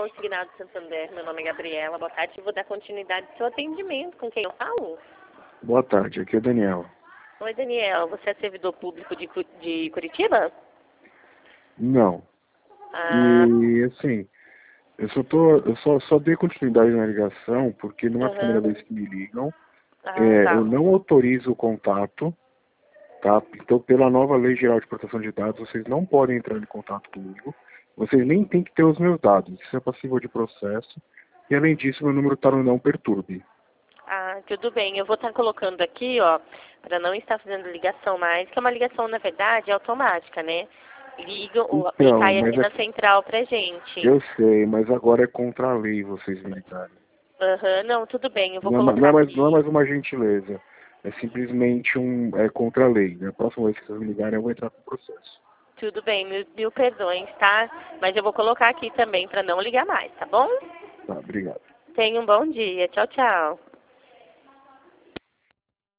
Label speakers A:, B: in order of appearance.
A: Banco Signado Santander, meu nome é Gabriela. Boa tarde, vou dar continuidade ao seu atendimento. Com quem eu falo?
B: Boa tarde, aqui é o Daniel.
A: Oi, Daniel. Você é servidor público de Curitiba?
B: Não.
A: Ah,
B: E assim, eu só dei continuidade na ligação porque não é a primeira
A: aham.
B: vez que me ligam.
A: Tá.
B: Eu não autorizo o contato, tá? Então, pela nova Lei Geral de Proteção de Dados, vocês não podem entrar em contato comigo. Vocês nem têm que ter os meus dados. Isso é passível de processo. E além disso, meu número está no não perturbe.
A: Tudo bem. Eu vou estar colocando aqui, ó, para não estar fazendo ligação mais, que é uma ligação, na verdade, automática, né? Liga e
B: Então,
A: cai
B: mas
A: aqui na central pra gente.
B: eu sei, mas agora é contra a lei vocês me ligarem.
A: Aham, não, tudo bem. Eu vou
B: Não é,
A: colocar
B: não é
A: aqui.
B: mais uma gentileza. É simplesmente é contra a lei. Né? A próxima vez que vocês me ligarem, eu vou entrar com o processo.
A: Tudo bem, mil perdões, tá? Mas eu vou colocar aqui também para não ligar mais, tá bom?
B: Tá, obrigado.
A: Tenha um bom dia. Tchau, tchau.